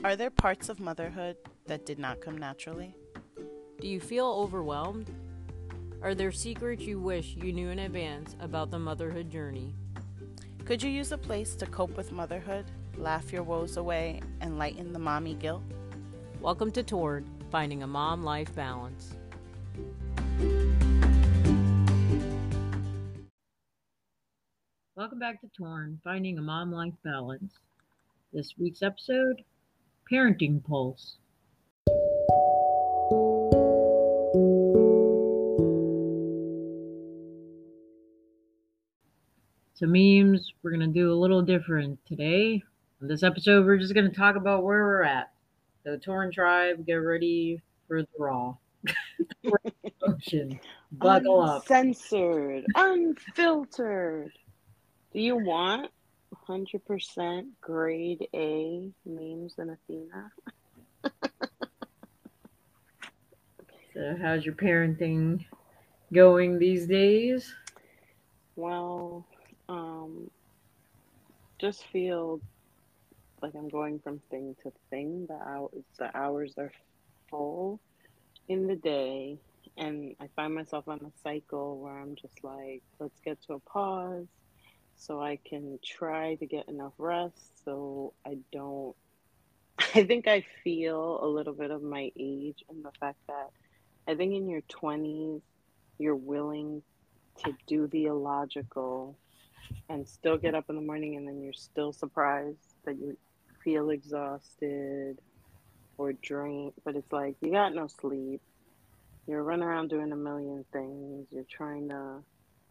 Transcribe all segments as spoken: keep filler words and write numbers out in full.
Are there parts of motherhood that did not come naturally? Do you feel overwhelmed? Are there secrets you wish you knew in advance about the motherhood journey? Could you use a place to cope with motherhood, laugh your woes away, and lighten the mommy guilt? Welcome to Torn, Finding a Mom-Life Balance. Welcome back to Torn, Finding a Mom-Life Balance. This week's episode, Parenting Pulse. So memes, we're going to do a little different today. In this episode, we're just going to talk about where we're at. So Torn Tribe, get ready for the raw. Ocean. Buckle up. Uncensored, unfiltered. Do you want one hundred percent grade A memes and Athena? So how's your parenting going these days? Well, um, just feel like I'm going from thing to thing. The hours, the hours are full in the day, and I find myself on a cycle where I'm just like, let's get to a pause so I can try to get enough rest so I don't. I think I feel a little bit of my age and the fact that I think in your twenties, you're willing to do the illogical and still get up in the morning, and then you're still surprised that you feel exhausted or drained. But it's like you got no sleep. You're running around doing a million things. You're trying to,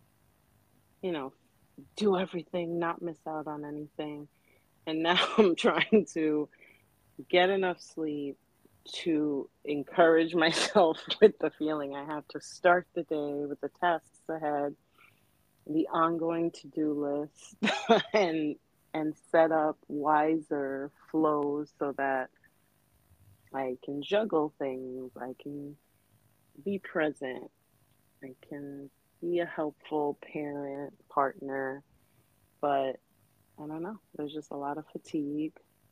you know, do everything, not miss out on anything. And now I'm trying to get enough sleep to encourage myself with the feeling I have to start the day with the tasks ahead, the ongoing to-do list, and and set up wiser flows so that I can juggle things, I can be present, I can be a helpful parent, partner, but I don't know, there's just a lot of fatigue,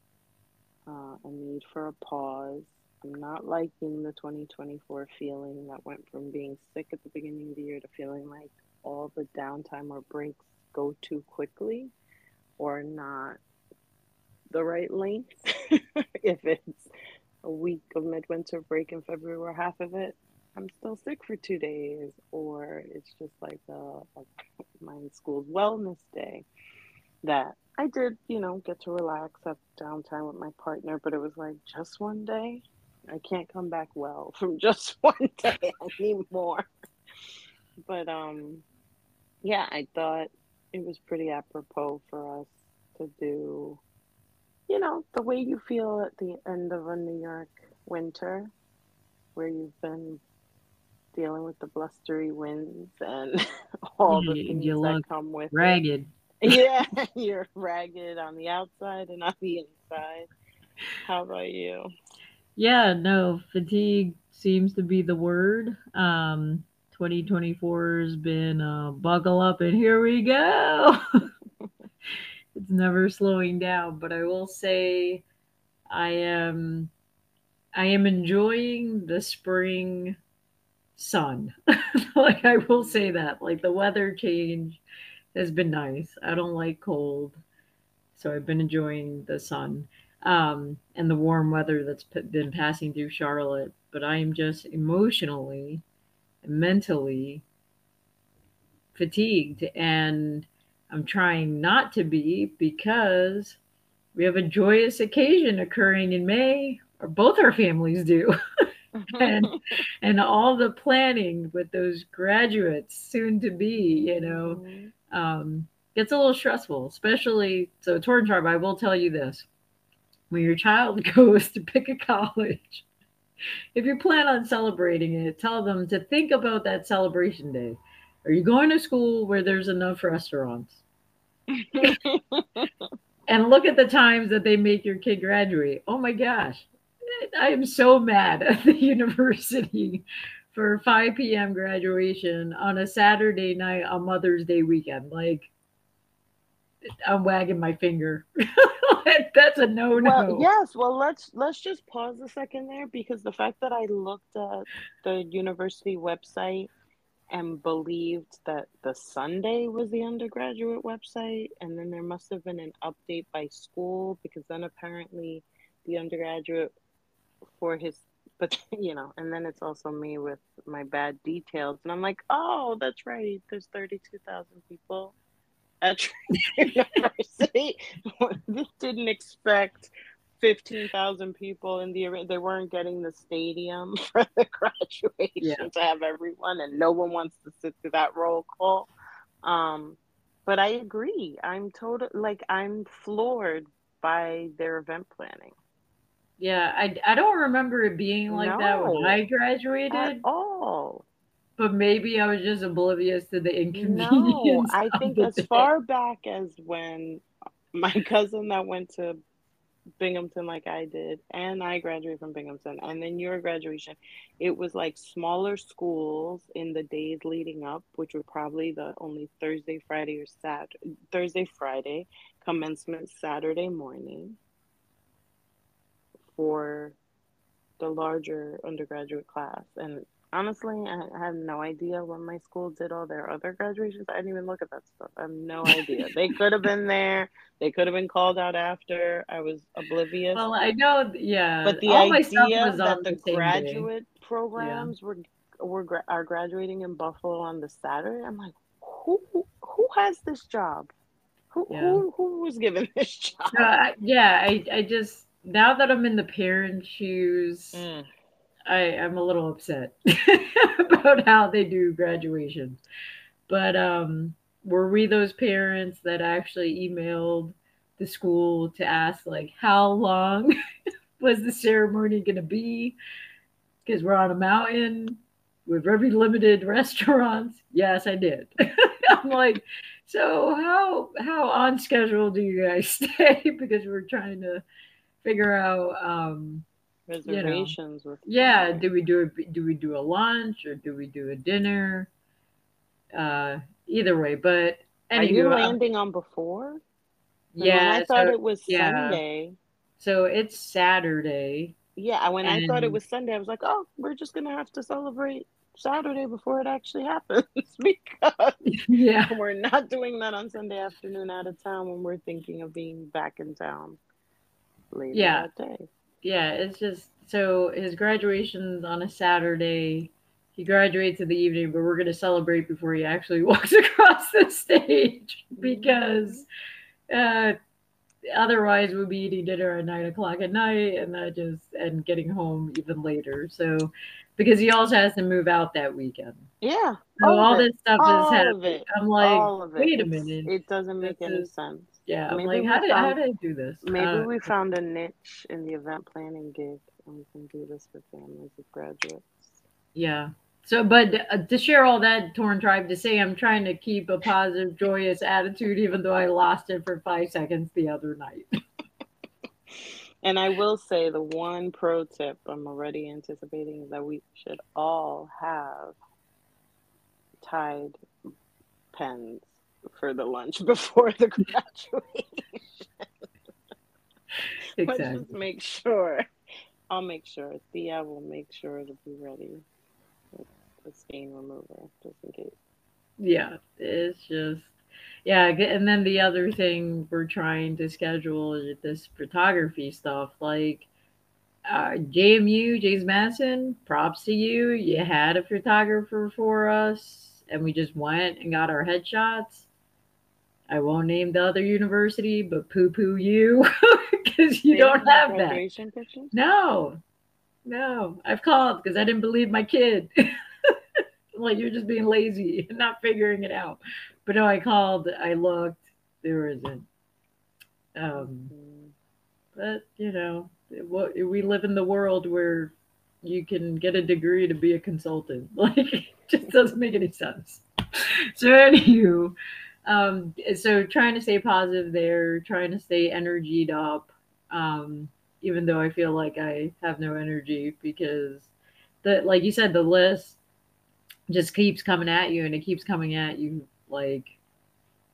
uh, a need for a pause. I'm not liking the twenty twenty-four feeling that went from being sick at the beginning of the year to feeling like all the downtime or breaks go too quickly or not the right length. If it's a week of midwinter break in February or half of it, I'm still sick for two days, or it's just like a, a my school's wellness day that I did, you know, get to relax, have downtime with my partner, but it was like just one day. I can't come back well from just one day. I need more. But um, yeah, I thought it was pretty apropos for us to do, you know, the way you feel at the end of a New York winter, where you've been dealing with the blustery winds and all the You, things you that look come with ragged. it. Yeah, you're ragged on the outside and on the inside. How about you? Yeah, no, fatigue seems to be the word. Um, twenty twenty-four has been uh, buckle up and here we go. It's never slowing down, but I will say I am I am enjoying the spring sun. Like I will say that. Like the weather change has been nice. I don't like cold, so I've been enjoying the sun um, and the warm weather that's p- been passing through Charlotte. But I am just emotionally and mentally fatigued, and I'm trying not to be because we have a joyous occasion occurring in May, or both our families do. and and all the planning with those graduates soon to be, you know, Mhm. um, gets a little stressful, especially so Torn Tribe, I will tell you this. When your child goes to pick a college, if you plan on celebrating it, tell them to think about that celebration day. Are you going to school where there's enough restaurants? And look at the times that they make your kid graduate. Oh my gosh. I am so mad at the university for five p.m. graduation on a Saturday night on Mother's Day weekend. Like, I'm wagging my finger. That's a no Well, no. yes, well let's let's just pause a second there because the fact that I looked at the university website and believed that the Sunday was the undergraduate website, and then there must have been an update by school because then apparently the undergraduate for his, but you know, and then it's also me with my bad details, and I'm like, oh, that's right, there's thirty-two thousand people at Trinity University. This didn't expect fifteen thousand people in the arena. They weren't getting the stadium for the Yeah. graduation to have everyone, and no one wants to sit through that roll call. Um, but I agree. I'm total like I'm floored by their event planning. Yeah, I, I don't remember it being like that when I No, at graduated, all. but maybe I was just oblivious to the No, inconvenience I of think the as day. far back as when my cousin that went to Binghamton like I did, and I graduated from Binghamton, and then your graduation, it was like smaller schools in the days leading up, which were probably the only Thursday, Friday, or Saturday, Thursday, Friday, commencement Saturday morning for the larger undergraduate class. And honestly, I have no idea when my school did all their other graduations. I didn't even look at that stuff. I have no idea. They could have been there. They could have been called out after. I was oblivious. Well, I know, yeah, But the all my stuff idea was that on the the same day. graduate Yeah, programs were were are graduating in Buffalo on the Saturday, I'm like, who who has this job? Who yeah. who who was given this No, job? I, yeah, I, I just, now that I'm in the parent shoes, Mm. I am a little upset about how they do graduations. But um, were we those parents that actually emailed the school to ask, like, how long was the ceremony going to be? Because we're on a mountain with very limited restaurants. Yes, I did. I'm like, so how how on schedule do you guys stay? Because we're trying to figure out, um, you know, Reservations with yeah, do we do a, do we do a lunch or do we do a dinner? Uh, Either way, but Are you anywho, um, landing on before? Because when I yeah, thought so it was yeah, Sunday, so it's Saturday, yeah, when I thought it and was Sunday, I was like, oh, we're just gonna have to celebrate Saturday before it actually happens because yeah, we're not doing that on Sunday afternoon out of town when we're thinking of being back in town later yeah, that day. yeah. It's just so his graduation's on a Saturday. He graduates in the evening, but we're gonna celebrate before he actually walks across the stage Mm-hmm. because uh, otherwise we'll be eating dinner at nine o'clock at night and that just and getting home even later. So because he also has to move out that weekend. Yeah, So all of all it, this stuff is all of happening. it, I'm like, all of it. wait a It's minute. it doesn't This make any is sense. yeah, I'm Maybe like, we how did how found did I do this? maybe Uh we found a niche in the event planning gig, and we can do this for families of graduates. yeah. So but uh, to share all that, Torn Tribe, to say I'm trying to keep a positive, joyous attitude even though I lost it for five seconds the other night. And I will say the one pro tip I'm already anticipating is that we should all have Tide pens for the lunch before the graduation. Let's just Exactly. make sure. I'll make sure. Thea will make sure to be ready with the stain remover just in case. Yeah, it's just yeah, g- and then the other thing we're trying to schedule is this photography stuff. Like uh, J M U, James Madison, props to you. You had a photographer for us, and we just went and got our headshots. I won't name the other university, but poo poo you because you They don't don't have have that. graduation pictures? No, no, I've called because I didn't believe my kid. Like you're just being lazy and not figuring it out. But no, I called, I looked, there isn't. Um, Mm-hmm. but you know, what we live in the world where you can get a degree to be a consultant. Like it just doesn't make any sense. So anywho, um, so trying to stay positive there, trying to stay energied up. Um, Even though I feel like I have no energy because the like you said, the list just keeps coming at you and it keeps coming at you like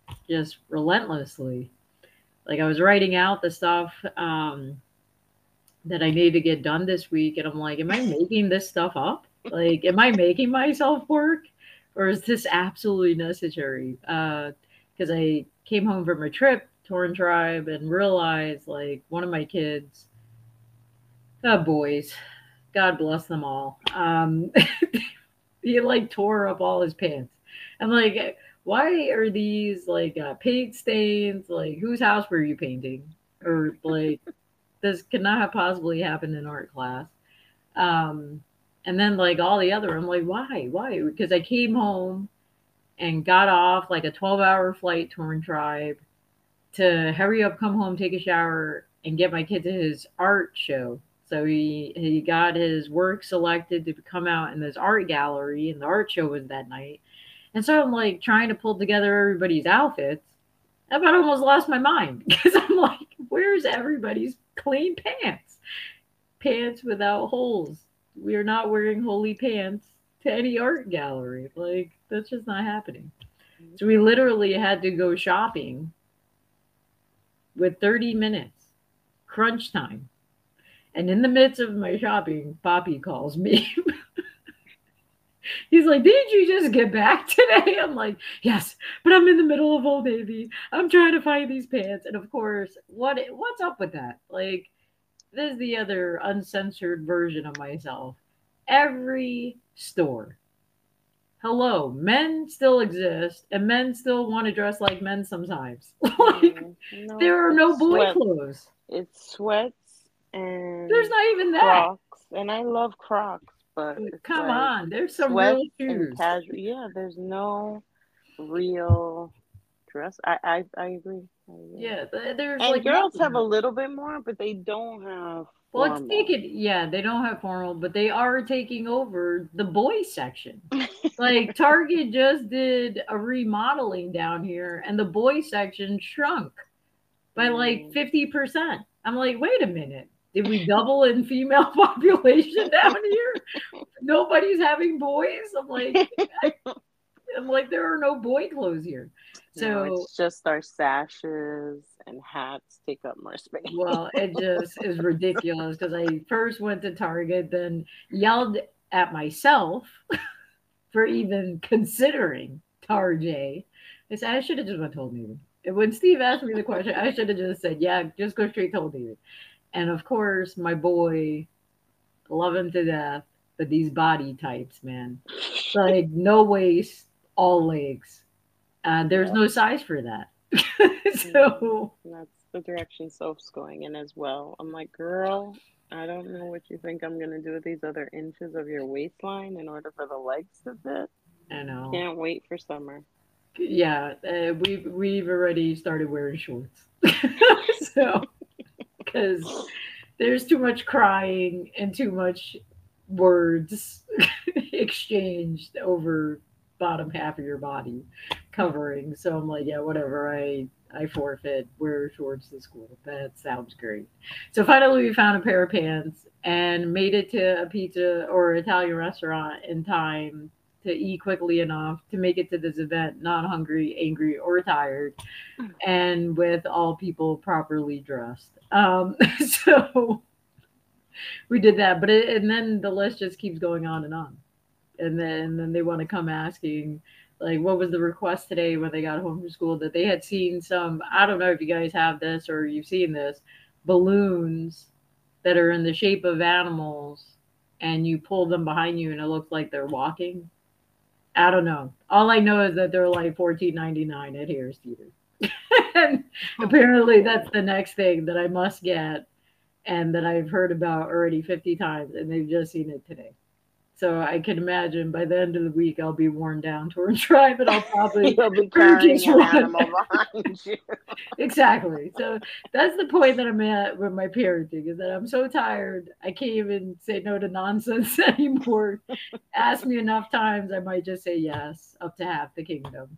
just relentlessly. Like I was writing out the stuff um, that I need to get done this week, and I'm like, am I making this stuff up? Like, am I making myself work, or is this absolutely necessary? Because I came home from a trip, Torn Tribe, and realized like one of my kids, oh boys, God bless them all. Um, he like tore up all his pants. I'm like, why are these like uh, paint stains? Like, whose house were you painting? Or like, this could not have possibly happened in art class. Um, and then like all the other, I'm like, why, why? Because I came home and got off like a twelve hour flight, Torn Tribe, to hurry up, come home, take a shower, and get my kid to his art show. So he he got his work selected to come out in this art gallery, and the art show was that night. And so I'm like trying to pull together everybody's outfits. I about almost lost my mind because I'm like, where's everybody's clean pants? Pants without holes. We are not wearing holy pants to any art gallery. Like that's just not happening. So we literally had to go shopping with thirty minutes, crunch time. And in the midst of my shopping, Poppy calls me. He's like, did you just get back today? I'm like, yes, but I'm in the middle of Old Navy. I'm trying to find these pants. And of course, what what's up with that? Like, this is the other uncensored version of myself. Every store. Hello, men still exist and men still want to dress like men sometimes. Like, Mm, no, there are no it's boy sweat. clothes. It's sweats There's and not even that. Crocs, and I love Crocs, but it's Come like on, there's some real sweats and shoes. casual. Yeah, there's no real dress. I I, I agree. I agree. Yeah, th- there's And like girls have a nothing. little bit more, but they don't have Well, it's formal. taken. Yeah, they don't have formal, but they are taking over the boys section. Like Target just did a remodeling down here, and the boys section shrunk by like Mm. fifty percent. I'm like, wait a minute. Did we double in female population down here? Nobody's having boys. I'm like, I'm like, there are no boy clothes here. No, So, it's just our sashes and hats take up more space. well, it just is ridiculous because I first went to Target, then yelled at myself for even considering Tarjay. I said, I should have just went to Old Navy. And when Steve asked me the question, I should have just said, yeah, just go straight to Old Navy. And of course, my boy, love him to death, but these body types, man, like no waist, all legs. Uh, there's Yep. no size for that. Mm. So, That's the direction Soph's going in as well. I'm like, girl, I don't know what you think I'm gonna do with these other inches of your waistline in order for the legs to fit. I know. Can't wait for summer. Yeah, uh, we've we've already started wearing shorts. So, because there's too much crying and too much words exchanged over bottom half of your body covering. So I'm like, yeah, whatever. I I forfeit. Wear shorts to school. That sounds great. So finally, we found a pair of pants and made it to a pizza or Italian restaurant in time to eat quickly enough to make it to this event not hungry, angry, or tired, and with all people properly dressed. Um, so we did that, but it, and then the list just keeps going on and on, and then and then they want to come asking like what was the request today when they got home from school that they had seen some, I don't know if you guys have this or you've seen this, balloons that are in the shape of animals and you pull them behind you and it looks like they're walking. I don't know. All I know is that they're like fourteen ninety nine at Harris Teeter. And Oh, apparently Lord. that's the next thing that I must get and that I've heard about already fifty times and they've just seen it today. So I can imagine by the end of the week I'll be worn down towards Tribe and I'll probably You'll be purchase carrying an one. animal behind you. Exactly. So that's the point that I'm at with my parenting is that I'm so tired I can't even say no to nonsense anymore. Ask me enough times, I might just say yes up to half the kingdom.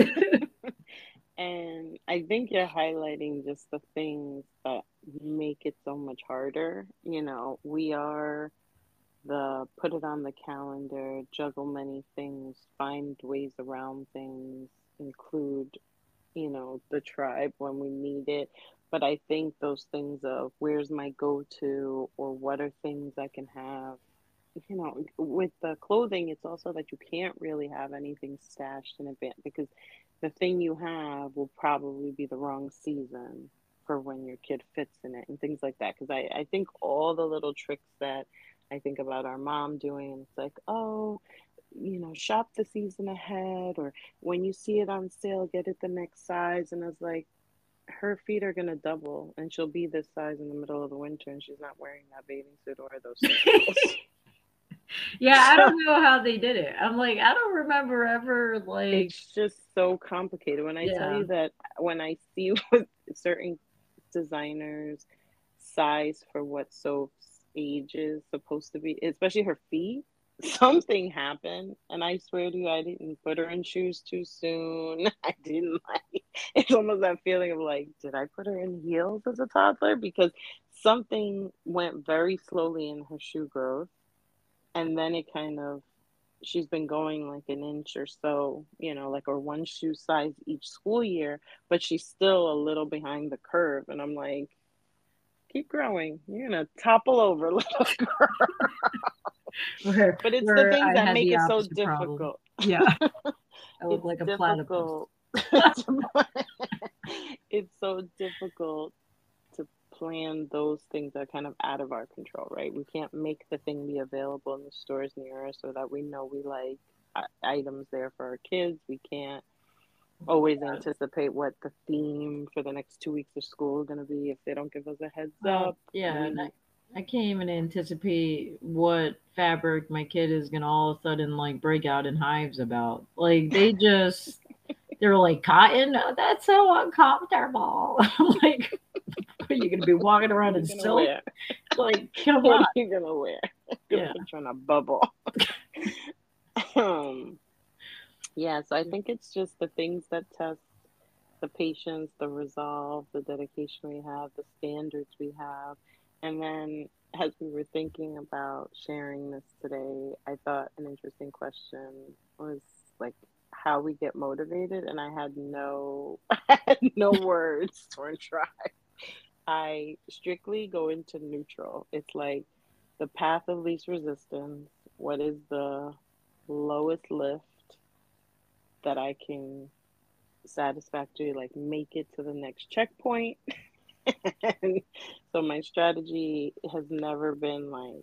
And I think you're highlighting just the things that make it so much harder. You know, we are the put it on the calendar, juggle many things, find ways around things, include, you know, the tribe when we need it. But I think those things of where's my go-to or what are things I can have, you know, with the clothing, it's also that you can't really have anything stashed in advance because the thing you have will probably be the wrong season for when your kid fits in it and things like that. Because I, I think all the little tricks that I think about our mom doing, and it's like, oh, you know, shop the season ahead, or when you see it on sale, get it the next size. And I was like, her feet are gonna double, and she'll be this size in the middle of the winter, and she's not wearing that bathing suit or those sandals. Yeah, I So don't know how they did it. I'm like, I don't remember ever like, it's just so complicated. When I tell yeah, you that, when I see what certain designers size for what Soph's age is supposed to be, especially her feet, something happened. And I swear to you, I didn't put her in shoes too soon. I didn't like, it's almost that feeling of like, did I put her in heels as a toddler? Because something went very slowly in her shoe growth. And then it kind of, she's been going like an inch or so, you know, like or one shoe size each school year, but she's still a little behind the curve. And I'm like, keep growing. You're gonna topple over, little girl. where But it's the where things I that had make the it so opposite problem. difficult. Yeah, I look It's like a platypus. difficult. It's so difficult to plan those things that are kind of out of our control, right? We can't make the thing be available in the stores near us so that we know we like uh, items there for our kids. We can't always anticipate what the theme for the next two weeks of school is going to be if they don't give us a heads Well, up. yeah, and We I, I can't even anticipate what fabric my kid is gonna all of a sudden like break out in hives about. Like they just they're like cotton. Oh, that's so uncomfortable. I'm like, what, are you gonna be walking what around are in you gonna silk? wear? Like, come What on. are you gonna wear? Gonna Yeah, put you in a bubble. um, yeah, so I think it's just the things that test the patience, the resolve, the dedication we have, the standards we have. And then as we were thinking about sharing this today, I thought an interesting question was like how we get motivated, and I had no I had no words to try. I strictly go into neutral. It's like the path of least resistance. What is the lowest lift that I can satisfactorily like make it to the next checkpoint? And so my strategy has never been like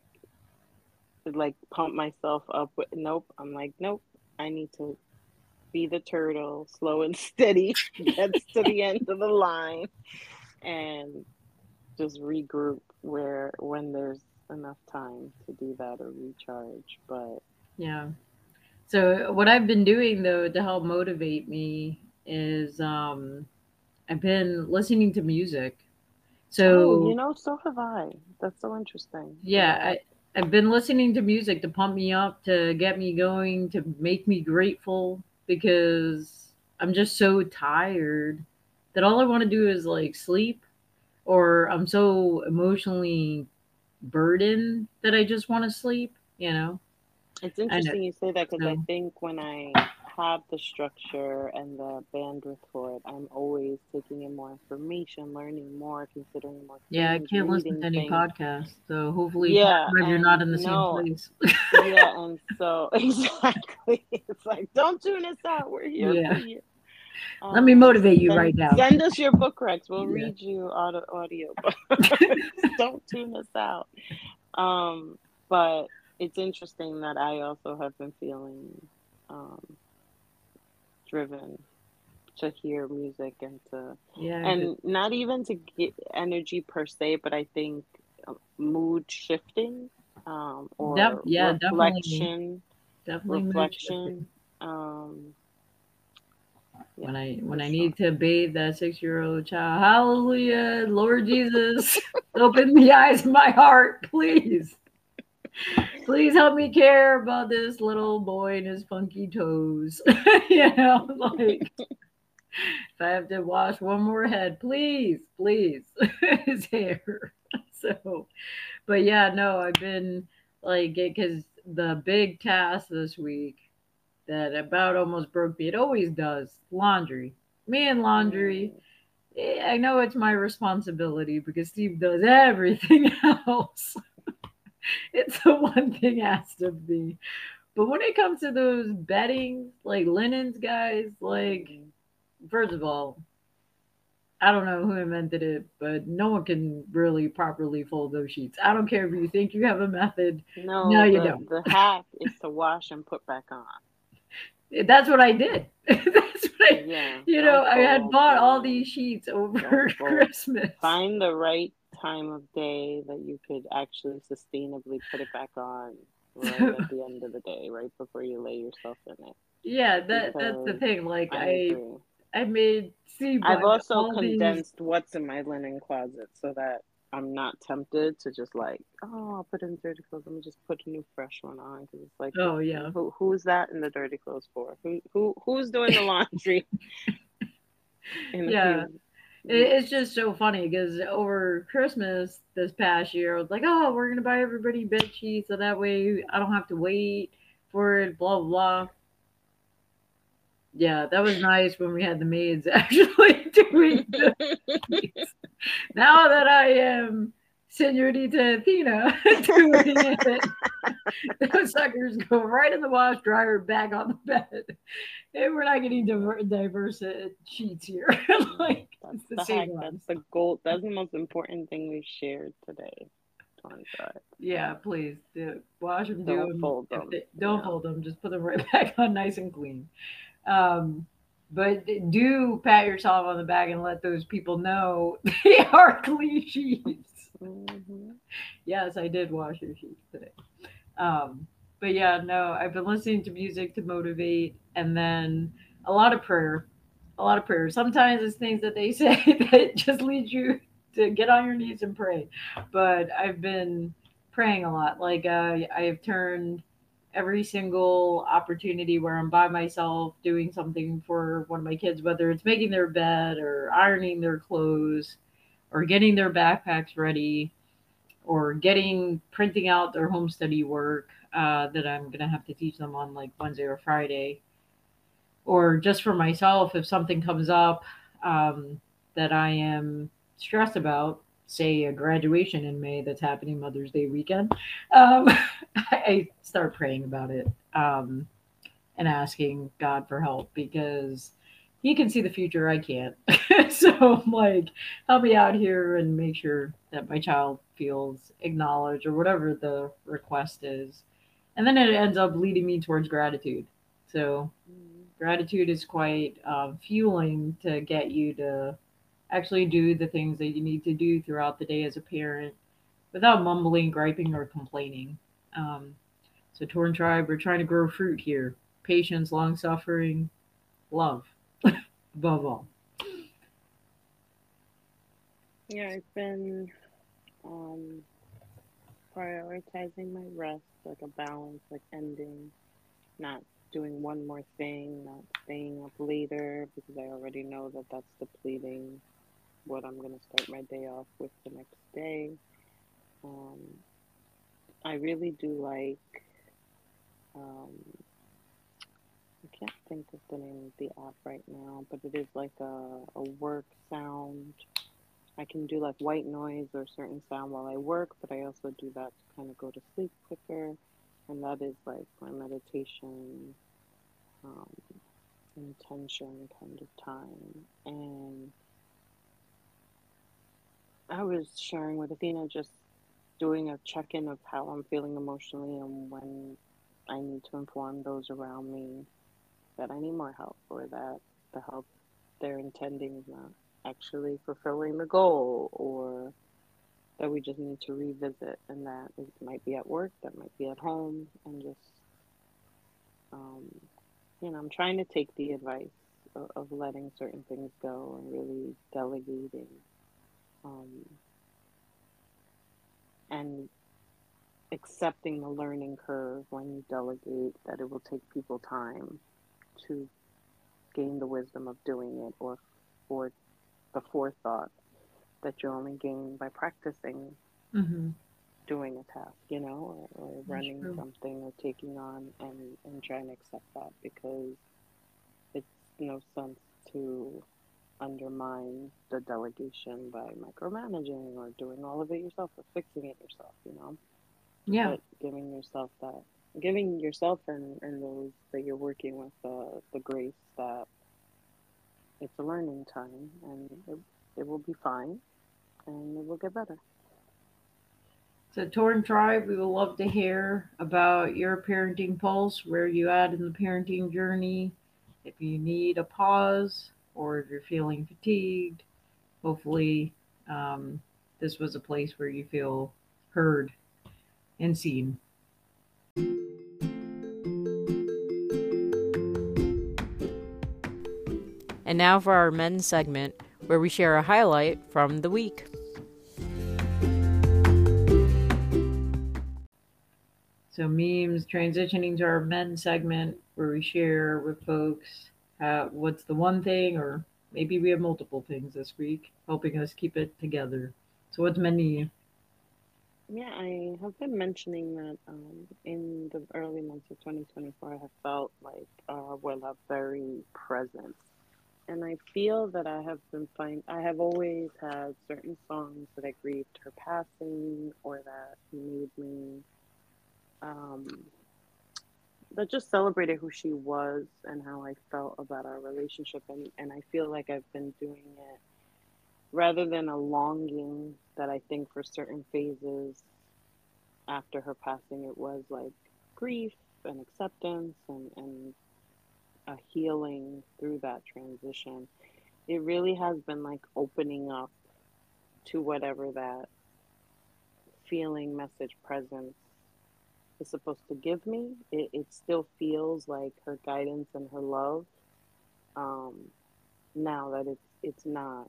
like pump myself up with nope. I'm like, nope, I need to be the turtle, slow and steady, gets to the end of the line and just regroup where when there's enough time to do that or recharge. But yeah. So what I've been doing though to help motivate me is um I've been listening to music. oh, you So know, so have I. That's so interesting yeah, that I I've been listening to music to pump me up, to get me going, to make me grateful because I'm just so tired that all I want to do is like sleep, or I'm so emotionally burdened that I just want to sleep, you know. it's I know. interesting you say that because I So think when I have the structure and the bandwidth for it, I'm always taking in more information, learning more, considering more yeah, I things, can't listen to reading any things. podcasts. So hopefully part Yeah, five you're not and in the same no, place. yeah, and so exactly, it's like don't tune us out. We're here for Yeah. you. Let me Um, motivate you send right now. send us your book recs. We'll Yeah. read you audio audio books. Don't tune us out. Um, but it's interesting that I also have been feeling um driven to hear music and to Yeah, 'cause- and not even to get energy per se, but I think uh, mood shifting um def- or yeah, definitely reflection definitely mood shifting. reflection um yeah, When I when for I sure. need to bathe that six year old child, hallelujah, Lord Jesus, open the eyes of my heart, please. Please help me care about this little boy and his funky toes. You know, like if I have to wash one more head, please, please, his hair. So, but yeah, no, I've been like, because the big task this week that about almost broke me, it always does, laundry. Me and laundry. Mm, eh, I know it's my responsibility because Steve does everything else. It's the one thing asked of me. But when it comes to those beddings, like linens, guys, like, mm. first of all, I don't know who invented it, but no one can really properly fold those sheets. I don't care if you think you have a method. No, No, you the don't. the hack is to wash and put back on. That's what I did. That's what I, Yeah, you know, don't I had fold, bought all please. these sheets Don't over fold. Christmas. Find the right time of day that you could actually sustainably put it back on right So, at the end of the day, right before you lay yourself in it. yeah, that that's the Because thing. Like I I agree. I made Steve I've buy also all these. condensed what's in my linen closet so that I'm not tempted to just like, oh, I'll put in dirty clothes. Let me just put a new fresh one on because it's like, who, Oh yeah. who, who's that in the dirty clothes for? Who, who, who's doing the laundry in a Yeah. few It, weeks? it's just so funny because over Christmas this past year, I was like, oh, we're gonna buy everybody bed sheets so that way I don't have to wait for it. Blah blah blah. Yeah, that was nice when we had the maids actually doing the sheets. Now that I am Senorita Athena doing it, those suckers go right in the wash dryer, back on the bed. And we're not getting diver- diverse uh, sheets here. Like That's it's the the same hack. That's ones. the goal. That's the most important thing we've shared today. twenty-five. Yeah, please do wash them, do Don't them. fold If them. they don't Yeah. fold them, just put them right back on, nice and clean. Um, but do pat yourself on the back and let those people know they are clean sheets. Hmm. Yes, I did wash your sheets today. Um, but yeah, no, I've been listening to music to motivate, and then a lot of prayer, a lot of prayer. Sometimes it's things that they say that just lead you to get on your knees and pray. But I've been praying a lot. Like uh, I have turned every single opportunity where I'm by myself doing something for one of my kids, whether it's making their bed or ironing their clothes or getting their backpacks ready or getting printing out their home study work uh, that I'm gonna have to teach them on like Wednesday or Friday, or just for myself if something comes up um, that I am stressed about, say a graduation in May that's happening Mother's Day weekend, um, I start praying about it um, and asking God for help because He can see the future, I can't. So I'm like, help me out here and make sure that my child feels acknowledged or whatever the request is. And then it ends up leading me towards gratitude. So gratitude is quite um, fueling to get you to actually do the things that you need to do throughout the day as a parent without mumbling, griping, or complaining. Um, so, Torn Tribe, we're trying to grow fruit here: patience, long suffering, love, above all. Yeah, I've been um prioritizing my rest, like a balance, like ending, not doing one more thing, not staying up later because I already know that that's depleting what I'm gonna start my day off with the next day. Um, I really do like, um, I can't think of the name of the app right now, but it is like a, a work sound. I can do like white noise or certain sound while I work, but I also do that to kind of go to sleep quicker. And that is like my meditation, um, intention kind of time. And I was sharing with Athena just doing a check in of how I'm feeling emotionally and when I need to inform those around me that I need more help or that the help they're intending is not actually fulfilling the goal or that we just need to revisit and that it might be at work, that might be at home, and just, um, you know, I'm trying to take the advice of, of letting certain things go and really delegating um, and accepting the learning curve when you delegate, that it will take people time to gain the wisdom of doing it or for the forethought that you only gain by practicing Mm-hmm. doing a task, you know, or, or That's running true. something or taking on and, and trying to accept that because it's no sense to. undermine the delegation by micromanaging or doing all of it yourself or fixing it yourself, you know, Yeah. but giving yourself that, giving yourself and, and those that you're working with uh, the grace that it's a learning time and it, it will be fine and it will get better. So, Torn Tribe, we would love to hear about your parenting pulse, where you at in the parenting journey, if you need a pause or if you're feeling fatigued. Hopefully, um, this was a place where you feel heard and seen. And now for our men's segment, where we share a highlight from the week. So, memes transitioning to our men's segment, where we share with folks uh, what's the one thing, or maybe we have multiple things this week, helping us keep it together. So, what's men to you? Yeah, I have been mentioning that um, in the early months of twenty twenty-four, I have felt like uh, Willa very present. And I feel that I have been find I have always had certain songs that I grieved her passing or that made me um, that just celebrated who she was and how I felt about our relationship, and, and I feel like I've been doing it rather than a longing that I think for certain phases after her passing it was like grief and acceptance and, and a healing through that transition. It really has been like opening up to whatever that feeling, message, presence is supposed to give me. It, it still feels like her guidance and her love. Um, Now that it's it's not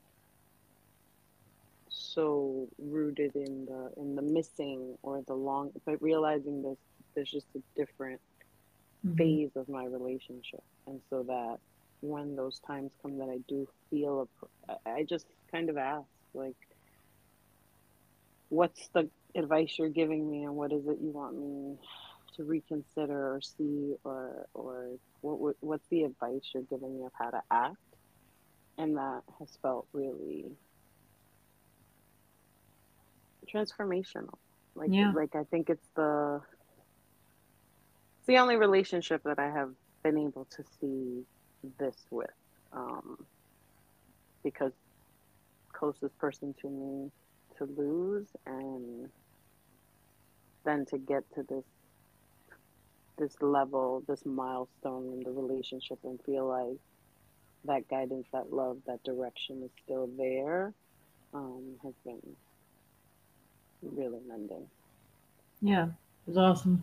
so rooted in the in the missing or the long, but realizing this there's just a different Mm-hmm. phase of my relationship, and so that when those times come that I do feel a, I just kind of ask like, what's the advice you're giving me, and what is it you want me to reconsider or see, or or what what's the advice you're giving me of how to act, and that has felt really transformational. Like Yeah. like I think it's the it's the only relationship that I have been able to see this with, um, because closest person to me to lose, and then to get to this this level, this milestone in the relationship, and feel like that guidance, that love, that direction is still there, um, has been really mending. Yeah. It was awesome.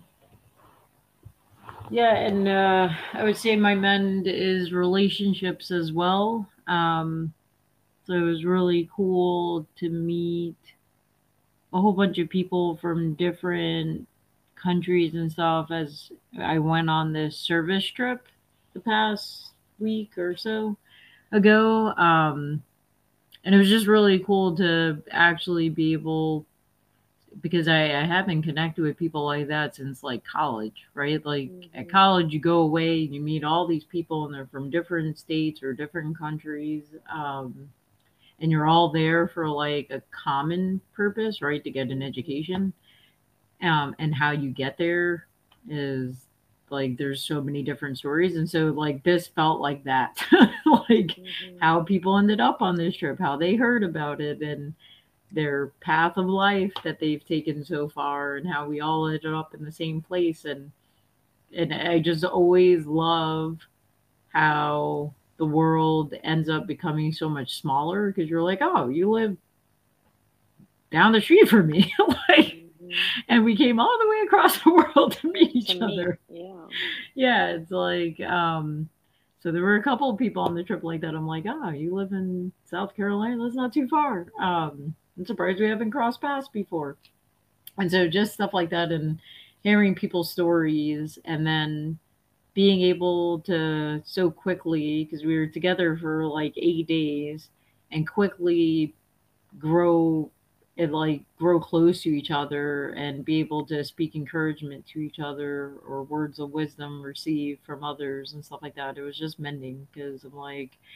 Yeah, and uh, I would say my mend is relationships as well. Um, so it was really cool to meet a whole bunch of people from different countries and stuff as I went on this service trip the past week or so ago. Um, and it was just really cool to actually be able, because I, I haven't connected with people like that since like college, right? Like at Mm-hmm. college, you go away and you meet all these people and they're from different states or different countries. Um, and you're all there for like a common purpose, right? To get an Mm-hmm. education. Um, and how you get there is like there's so many different stories. And so like this felt like that. Like Mm-hmm. how people ended up on this trip, how they heard about it and their path of life that they've taken so far and how we all ended up in the same place. And and I just always love how the world ends up becoming so much smaller because you're like, oh, you live down the street from me. Like, Mm-hmm. and we came all the way across the world to meet To each meet, other. yeah. Yeah, it's like um so there were a couple of people on the trip like that. I'm like, oh, you live in South Carolina, that's not too far. um I'm surprised we haven't crossed paths before. And so just stuff like that, and hearing people's stories, and then being able to so quickly, because we were together for like eight days, and quickly grow and like grow close to each other and be able to speak encouragement to each other or words of wisdom received from others and stuff like that. It was just mending because I'm like,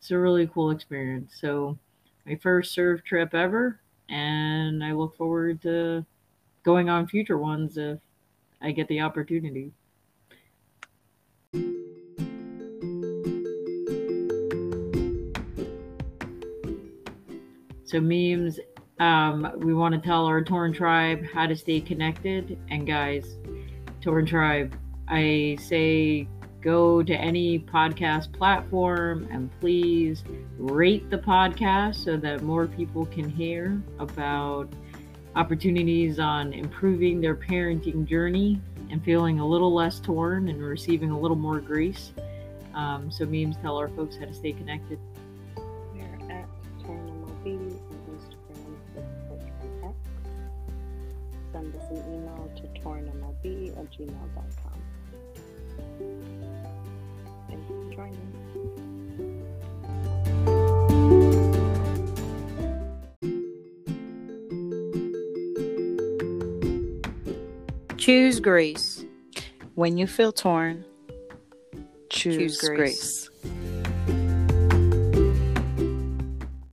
it's a really cool experience. So my first surf trip ever, and I look forward to going on future ones if I get the opportunity. So memes, um, we want to tell our Torn Tribe how to stay connected. And guys, Torn Tribe, I say go to any podcast platform and please rate the podcast so that more people can hear about opportunities on improving their parenting journey and feeling a little less torn and receiving a little more grace. Um, so memes, tell our folks how to stay connected. We're at TornMLB on Instagram, Facebook, and X. Send us an email to tornmlb at gmail dot com. Thank you for joining. Choose grace. When you feel torn, choose, Choose grace. grace.